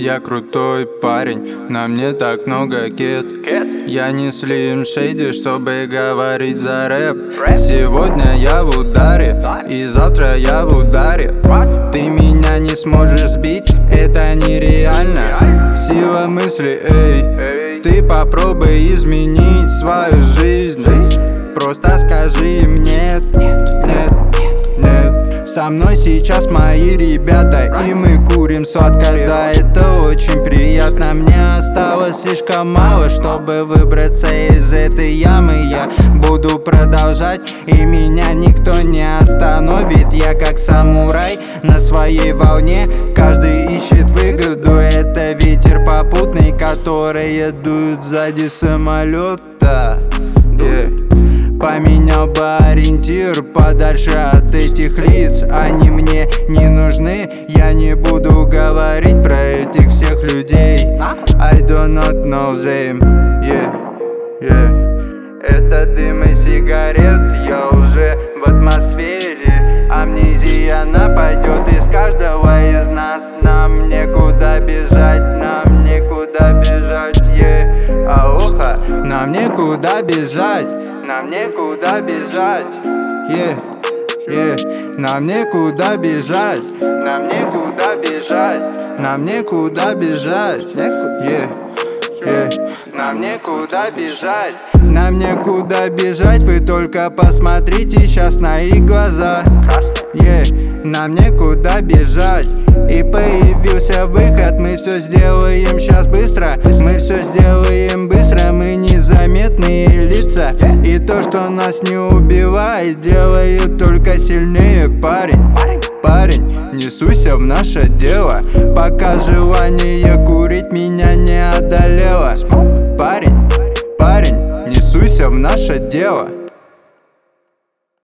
я крутой парень, на мне так много кет. Я не Slim Shady, чтобы говорить за рэп. Сегодня я в ударе, и завтра я в ударе. Ты меня не сможешь сбить, это нереально. Сила мысли, эй, ты попробуй изменить свою жизнь. Просто скажи им нет, нет, нет. Со мной сейчас мои ребята, и мы курим сладко, да, это очень приятно. Мне осталось слишком мало, чтобы выбраться из этой ямы. Я буду продолжать, и меня никто не остановит. Я как самурай на своей волне, каждый ищет выгоду. Это ветер попутный, которые дуют сзади самолета. Поменял бы ориентир подальше от этих лиц. Они мне не нужны, я не буду говорить про этих всех людей. I do not know them, yeah, yeah. Это дым и сигарет, я уже в атмосфере. Амнезия нападет из каждого из нас. Нам некуда бежать, нам некуда бежать, yeah. Алоха, нам некуда бежать. Нам некуда бежать, yeah, yeah. Нам некуда бежать, нам некуда бежать, нам некуда бежать, yeah, yeah. Нам некуда бежать, нам некуда бежать. Вы только посмотрите сейчас на их глаза, yeah. Нам некуда бежать, и появился выход. Мы все сделаем сейчас быстро, мы все сделаем быстро. Мы незаметные лица, и то, что нас не убивает, делает только сильнее. Парень, не суйся в наше дело, пока желание курить меня не одолело. Парень, не суйся в наше дело.